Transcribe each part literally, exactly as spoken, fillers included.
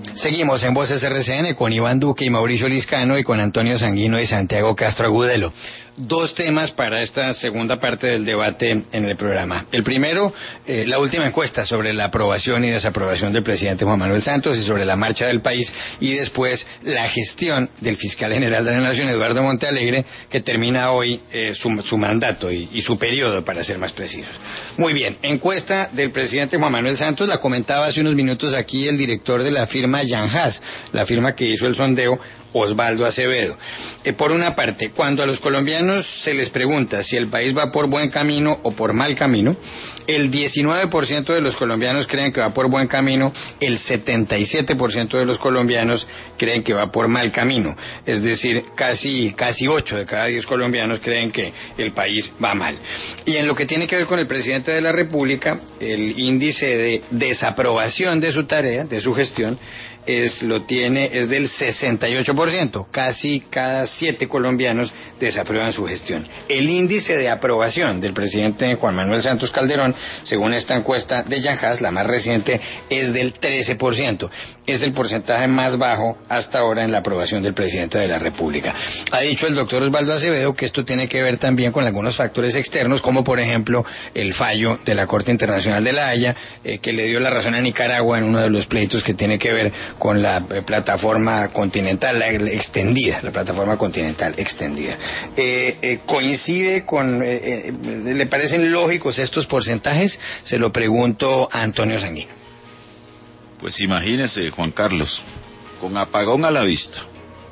Seguimos en Voces R C N con Iván Duque y Mauricio Liscano y con Antonio Sanguino y Santiago Castro Agudelo. Dos temas para esta segunda parte del debate en el programa. El primero, eh, la última encuesta sobre la aprobación y desaprobación del presidente Juan Manuel Santos y sobre la marcha del país, y después la gestión del fiscal general de la Nación, Eduardo Montealegre, que termina hoy eh, su, su mandato y, y su periodo, para ser más precisos. Muy bien, encuesta del presidente Juan Manuel Santos, la comentaba hace unos minutos aquí el director de la firma Yanjas, la firma que hizo el sondeo, Osvaldo Acevedo. Eh, por una parte, cuando a los colombianos se les pregunta si el país va por buen camino o por mal camino, el diecinueve por ciento de los colombianos creen que va por buen camino, el setenta y siete por ciento de los colombianos creen que va por mal camino. Es decir, casi, casi ocho de cada diez colombianos creen que el país va mal. Y en lo que tiene que ver con el presidente de la República, el índice de desaprobación de su tarea, de su gestión, es lo tiene es del sesenta y ocho por ciento, casi cada siete colombianos desaprueban su gestión. El índice de aprobación del presidente Juan Manuel Santos Calderón, según esta encuesta de Yanjas, la más reciente, es del trece por ciento. Es el porcentaje más bajo hasta ahora en la aprobación del presidente de la República. Ha dicho el doctor Osvaldo Acevedo que esto tiene que ver también con algunos factores externos, como por ejemplo el fallo de la Corte Internacional de La Haya, eh, que le dio la razón a Nicaragua en uno de los pleitos que tiene que ver con la eh, plataforma continental la extendida, la plataforma continental extendida. Eh, eh, ¿Coincide con, eh, eh, le parecen lógicos estos porcentajes? Se lo pregunto a Antonio Sanguino. Pues imagínese, Juan Carlos, con apagón a la vista,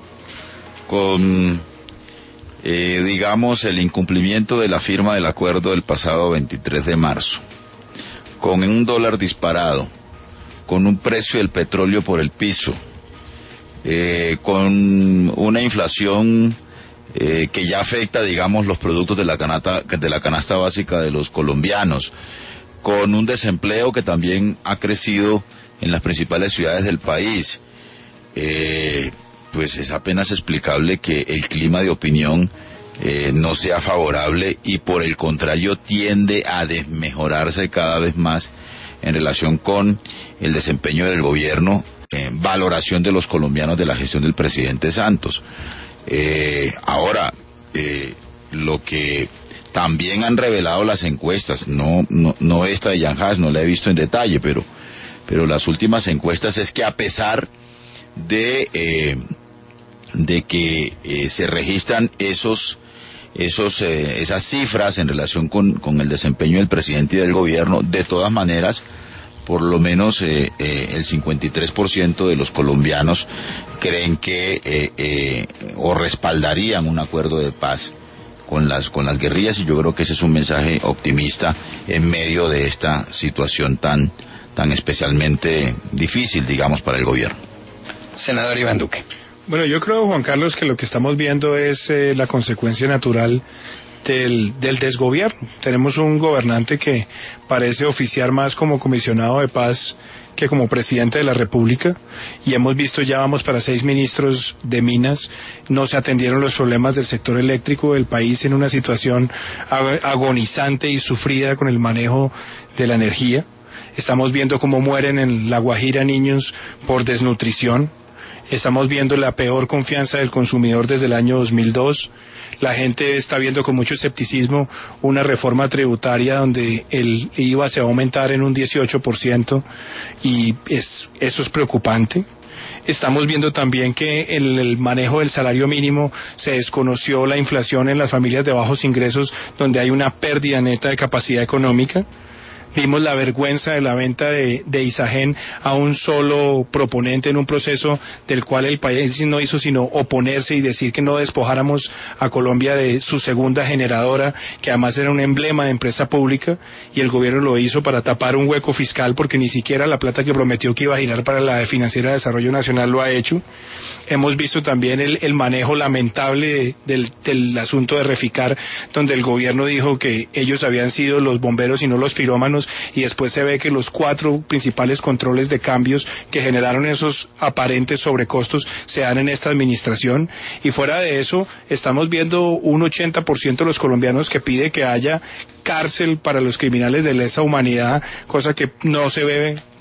con, eh, digamos, el incumplimiento de la firma del acuerdo del pasado veintitrés de marzo, con un dólar disparado, con un precio del petróleo por el piso, eh, con una inflación eh, que ya afecta, digamos, los productos de la canasta, de la canasta básica de los colombianos, con un desempleo que también ha crecido en las principales ciudades del país, eh, pues es apenas explicable que el clima de opinión eh, no sea favorable y por el contrario tiende a desmejorarse cada vez más en relación con el desempeño del gobierno, eh, valoración de los colombianos de la gestión del presidente Santos. Eh, ahora, eh, lo que también han revelado las encuestas, no, no, no esta de Yanjas, no la he visto en detalle, pero, pero las últimas encuestas es que a pesar de, eh, de que eh, se registran esos esos eh, esas cifras en relación con, con el desempeño del presidente y del gobierno, de todas maneras, por lo menos eh, eh, el cincuenta y tres por ciento de los colombianos creen que eh, eh, o respaldarían un acuerdo de paz con las con las guerrillas, y yo creo que ese es un mensaje optimista en medio de esta situación tan tan especialmente difícil, digamos, para el gobierno. Senador Iván Duque. Bueno, yo creo, Juan Carlos, que lo que estamos viendo es eh, la consecuencia natural del, del desgobierno. Tenemos un gobernante que parece oficiar más como comisionado de paz que como presidente de la República, y hemos visto, ya vamos para seis ministros de minas, no se atendieron los problemas del sector eléctrico del país en una situación ag- agonizante y sufrida con el manejo de la energía. Estamos viendo cómo mueren en La Guajira niños por desnutrición. Estamos viendo la peor confianza del consumidor desde el año dos mil dos. La gente está viendo con mucho escepticismo una reforma tributaria donde el I V A se va a aumentar en un dieciocho por ciento, y es, eso es preocupante. Estamos viendo también que en el manejo del salario mínimo se desconoció la inflación en las familias de bajos ingresos, donde hay una pérdida neta de capacidad económica. Vimos la vergüenza de la venta de, de Isagen a un solo proponente en un proceso del cual el país no hizo sino oponerse y decir que no despojáramos a Colombia de su segunda generadora, que además era un emblema de empresa pública, y el gobierno lo hizo para tapar un hueco fiscal, porque ni siquiera la plata que prometió que iba a girar para la Financiera de Desarrollo Nacional lo ha hecho. Hemos visto también el, el manejo lamentable de, del, del asunto de Reficar, donde el gobierno dijo que ellos habían sido los bomberos y no los pirómanos, y después se ve que los cuatro principales controles de cambios que generaron esos aparentes sobrecostos se dan en esta administración. Y fuera de eso, estamos viendo un ochenta por ciento de los colombianos que pide que haya cárcel para los criminales de lesa humanidad, cosa que no se ve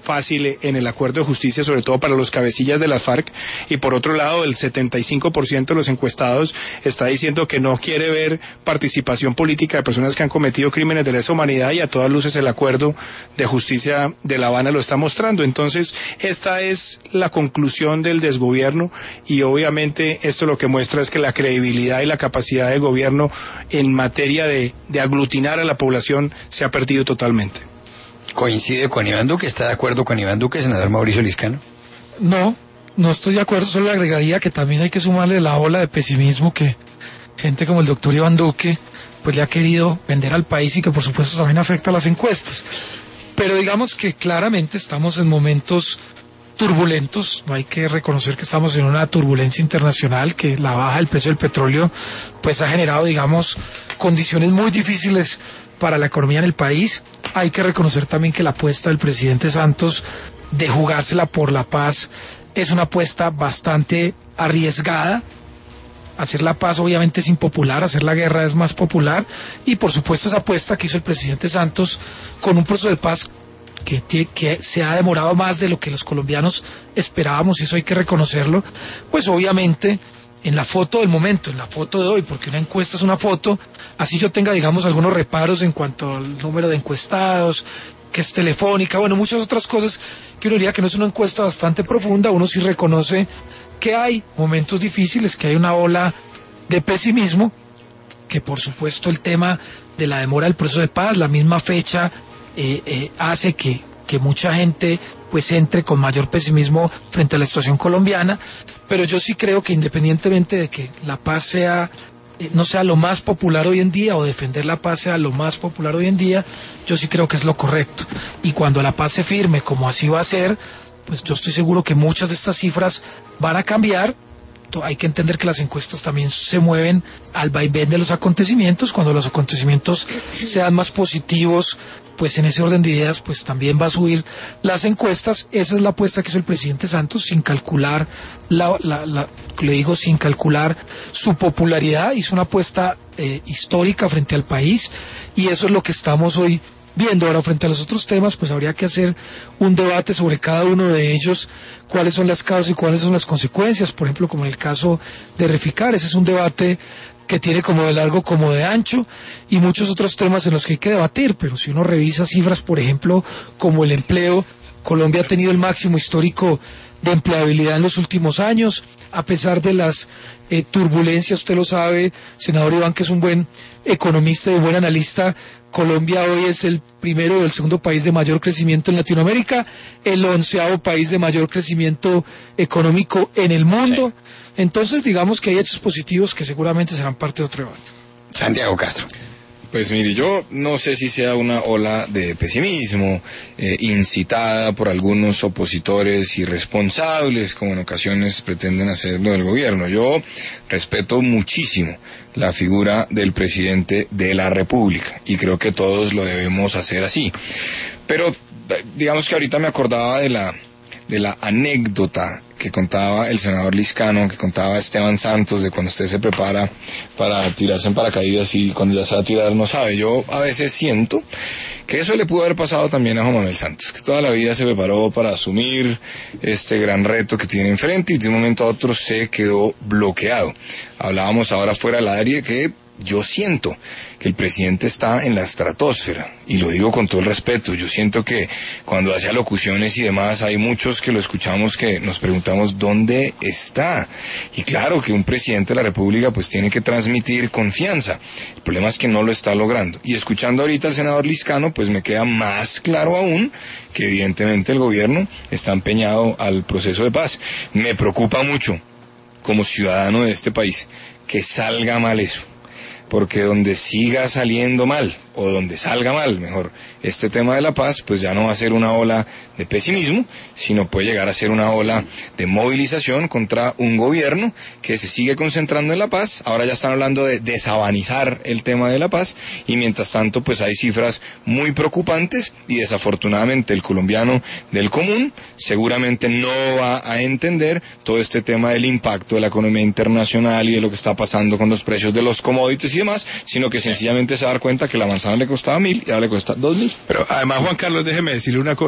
fácil en el acuerdo de justicia, sobre todo para los cabecillas de las FARC, y por otro lado el setenta y cinco por ciento de los encuestados está diciendo que no quiere ver participación política de personas que han cometido crímenes de lesa humanidad, y a todas luces el acuerdo de justicia de La Habana lo está mostrando. Entonces esta es la conclusión del desgobierno, y obviamente esto lo que muestra es que la credibilidad y la capacidad del gobierno en materia de, de aglutinar a la población se ha perdido totalmente. ¿Coincide con Iván Duque? ¿Está de acuerdo con Iván Duque, senador Mauricio Liscano? No, no estoy de acuerdo, solo le agregaría que también hay que sumarle la ola de pesimismo que gente como el doctor Iván Duque pues le ha querido vender al país, y que por supuesto también afecta a las encuestas. Pero digamos que claramente estamos en momentos turbulentos, no hay que reconocer que estamos en una turbulencia internacional, que la baja del precio del petróleo pues ha generado, digamos, condiciones muy difíciles para la economía en el país. Hay que reconocer también que la apuesta del presidente Santos de jugársela por la paz es una apuesta bastante arriesgada. Hacer la paz obviamente es impopular, hacer la guerra es más popular, y por supuesto esa apuesta que hizo el presidente Santos con un proceso de paz que, que se ha demorado más de lo que los colombianos esperábamos, y eso hay que reconocerlo, pues obviamente en la foto del momento, en la foto de hoy, porque una encuesta es una foto, así yo tenga, digamos, algunos reparos en cuanto al número de encuestados, que es telefónica, bueno, muchas otras cosas que uno diría que no es una encuesta bastante profunda, uno sí reconoce que hay momentos difíciles, que hay una ola de pesimismo, que por supuesto el tema de la demora del proceso de paz, la misma fecha, eh, eh, hace que, que mucha gente pues entre con mayor pesimismo frente a la situación colombiana, pero yo sí creo que independientemente de que la paz sea eh, no sea lo más popular hoy en día, o defender la paz sea lo más popular hoy en día, yo sí creo que es lo correcto, y cuando la paz se firme, como así va a ser, pues yo estoy seguro que muchas de estas cifras van a cambiar. Hay que entender que las encuestas también se mueven al vaivén de los acontecimientos. Cuando los acontecimientos sean más positivos, pues en ese orden de ideas pues también va a subir las encuestas. Esa es la apuesta que hizo el presidente Santos, sin calcular la, la, la le digo sin calcular su popularidad. Hizo una apuesta eh, histórica frente al país, y eso es lo que estamos hoy viendo. Ahora, frente a los otros temas, pues habría que hacer un debate sobre cada uno de ellos, cuáles son las causas y cuáles son las consecuencias, por ejemplo, como en el caso de Reficar. Ese es un debate que tiene como de largo como de ancho, y muchos otros temas en los que hay que debatir, pero si uno revisa cifras, por ejemplo, como el empleo, Colombia ha tenido el máximo histórico de empleabilidad en los últimos años, a pesar de las eh, turbulencias. Usted lo sabe, senador Iván, que es un buen economista y buen analista. Colombia hoy es el primero o el segundo país de mayor crecimiento en Latinoamérica, el onceavo país de mayor crecimiento económico en el mundo. Sí. Entonces, digamos que hay hechos positivos que seguramente serán parte de otro debate. Santiago Castro. Pues mire, yo no sé si sea una ola de pesimismo eh, incitada por algunos opositores irresponsables, como en ocasiones pretenden hacerlo del gobierno. Yo respeto muchísimo la figura del presidente de la República, y creo que todos lo debemos hacer así. Pero digamos que ahorita me acordaba de la de la anécdota que contaba el senador Liscano, que contaba Esteban Santos, de cuando usted se prepara para tirarse en paracaídas y cuando ya se va a tirar no sabe. Yo a veces siento que eso le pudo haber pasado también a Juan Manuel Santos, que toda la vida se preparó para asumir este gran reto que tiene enfrente, y de un momento a otro se quedó bloqueado. Hablábamos ahora fuera del aire que yo siento que el presidente está en la estratosfera, y lo digo con todo el respeto. Yo siento que cuando hace alocuciones y demás, hay muchos que lo escuchamos que nos preguntamos dónde está. Y claro que un presidente de la República pues tiene que transmitir confianza. El problema es que no lo está logrando. Y escuchando ahorita al senador Liscano, pues me queda más claro aún que evidentemente el gobierno está empeñado al proceso de paz. Me preocupa mucho, como ciudadano de este país, que salga mal eso. Porque donde siga saliendo mal, o donde salga mal, mejor, este tema de la paz, pues ya no va a ser una ola de pesimismo, sino puede llegar a ser una ola de movilización contra un gobierno que se sigue concentrando en la paz. Ahora ya están hablando de desabanizar el tema de la paz, y mientras tanto pues hay cifras muy preocupantes, y desafortunadamente el colombiano del común seguramente no va a entender todo este tema del impacto de la economía internacional y de lo que está pasando con los precios de los commodities y demás, sino que sencillamente se va a dar cuenta que la manzana le costaba mil y ahora le cuesta dos mil. Pero además, Juan Carlos, déjeme decirle una cosa.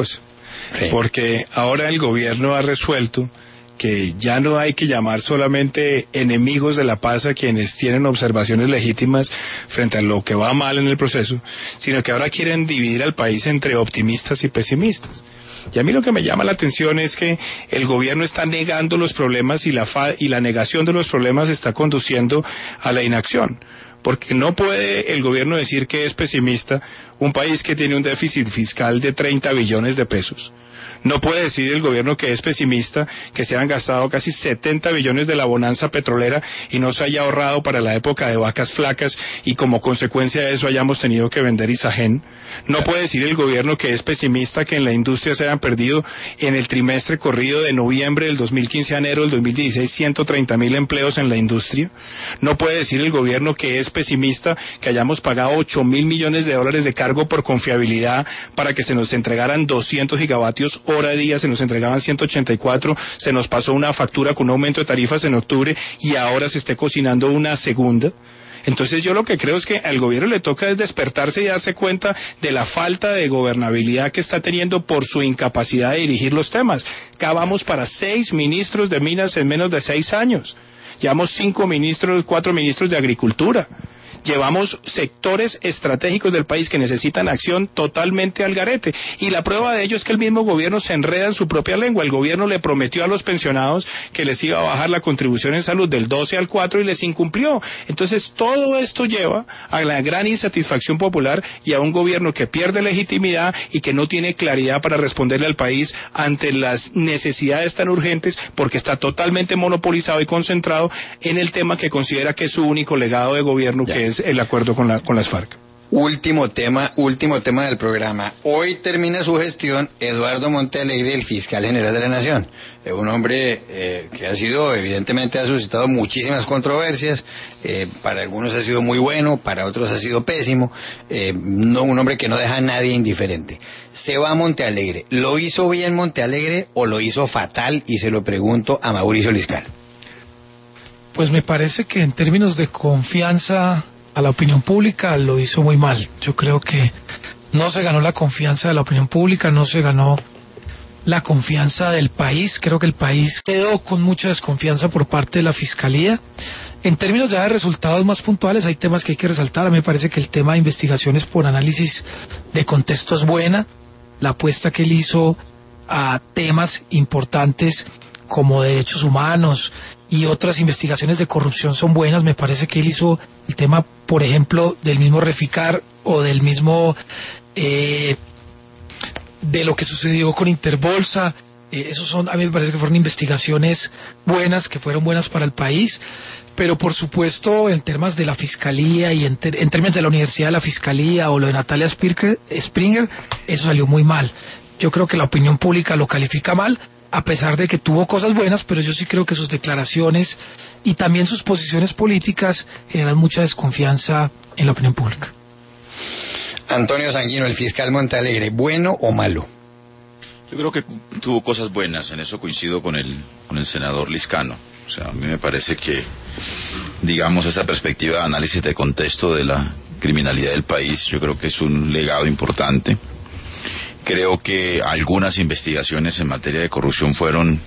Sí. Porque ahora el gobierno ha resuelto que ya no hay que llamar solamente enemigos de la paz a quienes tienen observaciones legítimas frente a lo que va mal en el proceso, sino que ahora quieren dividir al país entre optimistas y pesimistas. Y a mí lo que me llama la atención es que el gobierno está negando los problemas y la, fa y la negación de los problemas está conduciendo a la inacción. Porque no puede el gobierno decir que es pesimista un país que tiene un déficit fiscal de treinta billones de pesos. No puede decir el gobierno que es pesimista que se han gastado casi setenta billones de la bonanza petrolera y no se haya ahorrado para la época de vacas flacas y como consecuencia de eso hayamos tenido que vender Isagen. No puede decir el gobierno que es pesimista que en la industria se hayan perdido en el trimestre corrido de noviembre del dos mil quince a enero del dos mil dieciséis ciento treinta mil empleos en la industria. No puede decir el gobierno que es pesimista que hayamos pagado ocho mil millones de dólares de cargo por confiabilidad para que se nos entregaran doscientos gigavatios hora día, se nos entregaban ciento ochenta y cuatro, se nos pasó una factura con un aumento de tarifas en octubre y ahora se esté cocinando una segunda. Entonces yo lo que creo es que al gobierno le toca es despertarse y darse cuenta de la falta de gobernabilidad que está teniendo por su incapacidad de dirigir los temas. Acabamos para seis ministros de minas en menos de seis años. Llevamos cinco ministros, cuatro ministros de agricultura. Llevamos sectores estratégicos del país que necesitan acción totalmente al garete. Y la prueba de ello es que el mismo gobierno se enreda en su propia lengua. El gobierno le prometió a los pensionados que les iba a bajar la contribución en salud del doce al cuatro y les incumplió. Entonces todo esto lleva a la gran insatisfacción popular y a un gobierno que pierde legitimidad y que no tiene claridad para responderle al país ante las necesidades tan urgentes porque está totalmente monopolizado y concentrado en el tema que considera que es su único legado de gobierno, ya. que es el acuerdo con, la, con las FARC. Último tema, último tema del programa. Hoy termina su gestión Eduardo Montealegre, el fiscal general de la Nación. Es un hombre eh, que ha sido, evidentemente ha suscitado muchísimas controversias, eh, para algunos ha sido muy bueno, para otros ha sido pésimo, eh, no, un hombre que no deja a nadie indiferente. Se va a Montealegre. ¿Lo hizo bien Montealegre o lo hizo fatal? Y se lo pregunto a Mauricio Liscano. Pues me parece que en términos de confianza a la opinión pública lo hizo muy mal. Yo creo que no se ganó la confianza de la opinión pública, no se ganó la confianza del país. Creo que el país quedó con mucha desconfianza por parte de la Fiscalía. En términos ya de resultados más puntuales, hay temas que hay que resaltar. A mí me parece que el tema de investigaciones por análisis de contexto es buena. La apuesta que él hizo a temas importantes como derechos humanos y otras investigaciones de corrupción son buenas. Me parece que él hizo el tema, por ejemplo, del mismo Reficar o del mismo eh, de lo que sucedió con Interbolsa. Eh, esos son, a mí me parece que fueron investigaciones buenas, que fueron buenas para el país. Pero por supuesto, en temas de la Fiscalía y en, ter en términos de la Universidad de la Fiscalía o lo de Natalia Springer, Springer, eso salió muy mal. Yo creo que la opinión pública lo califica mal, a pesar de que tuvo cosas buenas, pero yo sí creo que sus declaraciones y también sus posiciones políticas generan mucha desconfianza en la opinión pública. Antonio Sanguino, el fiscal Montealegre, ¿bueno o malo? Yo creo que tuvo cosas buenas, en eso coincido con el, con el senador Liscano. O sea, a mí me parece que, digamos, esa perspectiva de análisis de contexto de la criminalidad del país, yo creo que es un legado importante. Creo que algunas investigaciones en materia de corrupción fueron,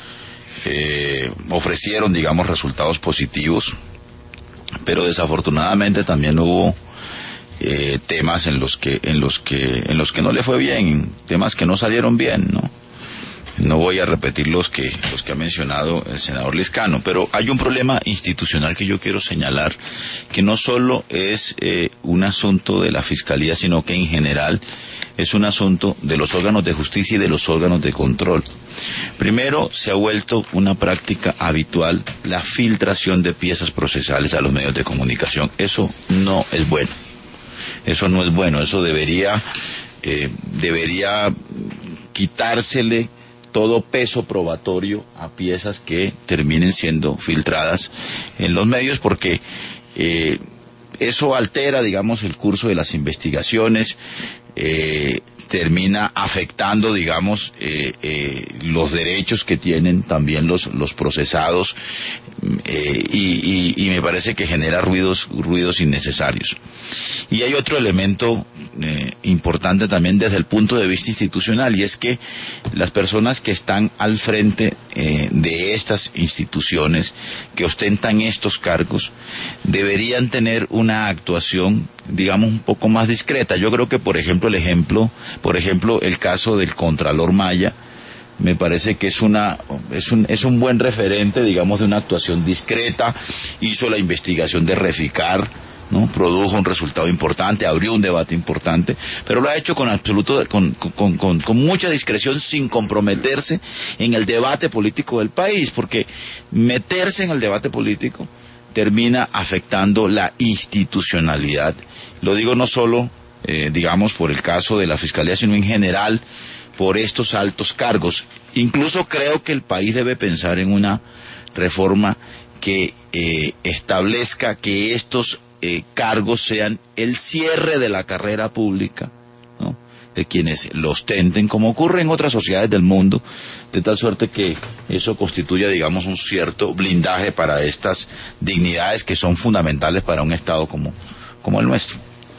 eh, ofrecieron, digamos, resultados positivos, pero desafortunadamente también hubo eh, temas en los que, en los que, en los que no le fue bien, temas que no salieron bien, ¿no? No voy a repetir los que, los que ha mencionado el senador Liscano, pero hay un problema institucional que yo quiero señalar, que no solo es eh, un asunto de la Fiscalía, sino que en general es un asunto de los órganos de justicia y de los órganos de control. Primero, se ha vuelto una práctica habitual la filtración de piezas procesales a los medios de comunicación. Eso no es bueno. Eso no es bueno. Eso debería, eh, debería quitársele todo peso probatorio a piezas que terminen siendo filtradas en los medios, porque eh, eso altera, digamos, el curso de las investigaciones, eh, termina afectando, digamos, eh, eh, los derechos que tienen también los, los procesados, eh, y, y, y me parece que genera ruidos, ruidos innecesarios. Y hay otro elemento eh, importante también desde el punto de vista institucional, y es que las personas que están al frente eh, de estas instituciones, que ostentan estos cargos, deberían tener una actuación, digamos, un poco más discreta. Yo creo que, por ejemplo, el ejemplo, por ejemplo, el caso del Contralor Maya, me parece que es una es un es un buen referente, digamos, de una actuación discreta. Hizo la investigación de Reficar, ¿no? Produjo un resultado importante, abrió un debate importante, pero lo ha hecho con absoluto, con, con, con, con mucha discreción, sin comprometerse en el debate político del país, porque meterse en el debate político termina afectando la institucionalidad. Lo digo no solo, eh, digamos, por el caso de la Fiscalía, sino en general por estos altos cargos. Incluso creo que el país debe pensar en una reforma que eh, establezca que estos eh, cargos sean el cierre de la carrera pública, ¿no?, de quienes lo ostenten, como ocurre en otras sociedades del mundo, de tal suerte que eso constituya, digamos, un cierto blindaje para estas dignidades que son fundamentales para un Estado como, como el nuestro.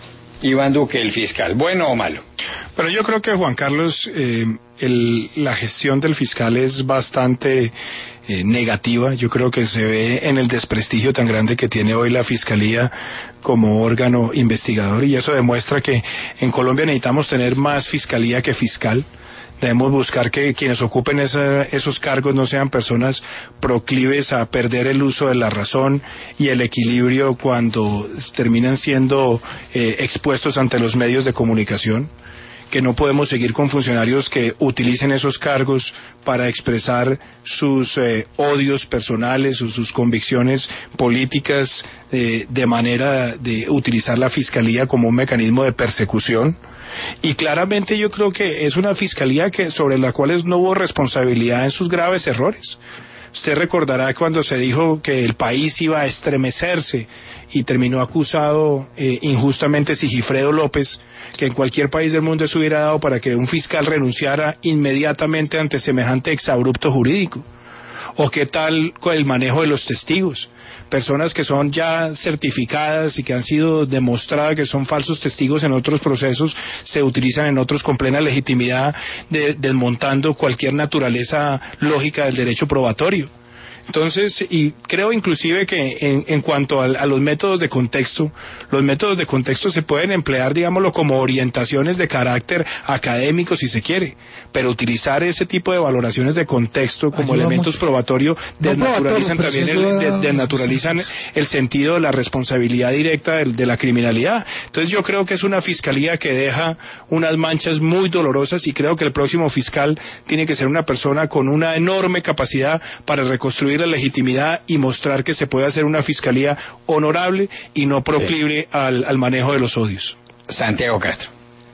Iván Duque, el fiscal, ¿bueno o malo? Pero yo creo que, Juan Carlos, eh, el, la gestión del fiscal es bastante eh, negativa. Yo creo que se ve en el desprestigio tan grande que tiene hoy la Fiscalía como órgano investigador, y eso demuestra que en Colombia necesitamos tener más fiscalía que fiscal. Debemos buscar que quienes ocupen esa, esos cargos no sean personas proclives a perder el uso de la razón y el equilibrio cuando terminan siendo eh, expuestos ante los medios de comunicación, que no podemos seguir con funcionarios que utilicen esos cargos para expresar sus eh, odios personales o sus convicciones políticas, eh, de manera de utilizar la fiscalía como un mecanismo de persecución. Y claramente yo creo que es una fiscalía que sobre la cual no hubo responsabilidad en sus graves errores. Usted recordará cuando se dijo que el país iba a estremecerse y terminó acusado eh, injustamente Sigifredo López, que en cualquier país del mundo eso hubiera dado para que un fiscal renunciara inmediatamente ante semejante exabrupto jurídico. ¿O qué tal con el manejo de los testigos? Personas que son ya certificadas y que han sido demostradas que son falsos testigos en otros procesos, se utilizan en otros con plena legitimidad, de, desmontando cualquier naturaleza lógica del derecho probatorio. Entonces, y creo inclusive que en, en cuanto a, a los métodos de contexto, los métodos de contexto se pueden emplear, digámoslo, como orientaciones de carácter académico si se quiere, pero utilizar ese tipo de valoraciones de contexto como ayuda elementos probatorios desnaturalizan no también el, de, desnaturalizan sí, sí. el sentido de la responsabilidad directa de, de la criminalidad. Entonces yo creo que es una fiscalía que deja unas manchas muy dolorosas, y creo que el próximo fiscal tiene que ser una persona con una enorme capacidad para reconstruir la legitimidad y mostrar que se puede hacer una fiscalía honorable y no proclive sí. al, al manejo de los odios. Santiago Castro.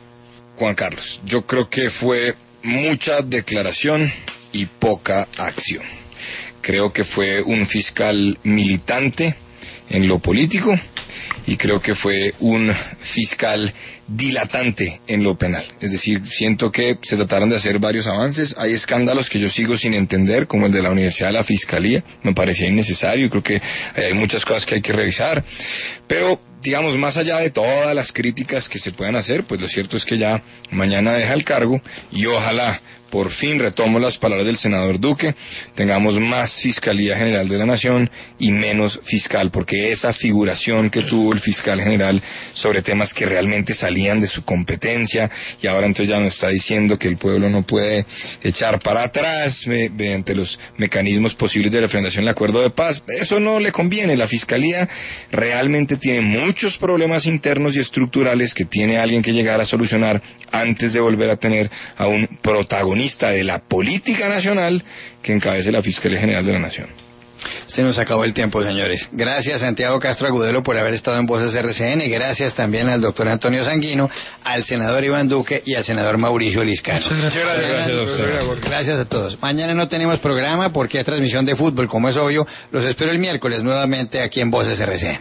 Juan Carlos, yo creo que fue mucha declaración y poca acción. Creo que fue un fiscal militante en lo político, y creo que fue un fiscal dilatante en lo penal. Es decir, siento que se trataron de hacer varios avances. Hay escándalos que yo sigo sin entender, como el de la Universidad de la Fiscalía. Me parecía innecesario. Creo que hay muchas cosas que hay que revisar. Pero, digamos, más allá de todas las críticas que se puedan hacer, pues lo cierto es que ya mañana deja el cargo, y ojalá, por fin, retomo las palabras del senador Duque, tengamos más Fiscalía General de la Nación y menos fiscal, porque esa figuración que tuvo el fiscal general sobre temas que realmente salían de su competencia, y ahora entonces ya nos está diciendo que el pueblo no puede echar para atrás me, mediante los mecanismos posibles de refrendación del acuerdo de paz, eso no le conviene. La Fiscalía realmente tiene muchos problemas internos y estructurales que tiene alguien que llegar a solucionar antes de volver a tener a un protagonista de la política nacional que encabece la Fiscalía General de la Nación. Se nos acabó el tiempo, señores. Gracias, Santiago Castro Agudelo, por haber estado en Voces R C N. Gracias también al doctor Antonio Sanguino, al senador Iván Duque y al senador Mauricio Liscano. Muchas gracias. Gracias, doctor. Gracias a todos. Mañana no tenemos programa porque hay transmisión de fútbol, como es obvio. Los espero el miércoles nuevamente aquí en Voces R C N.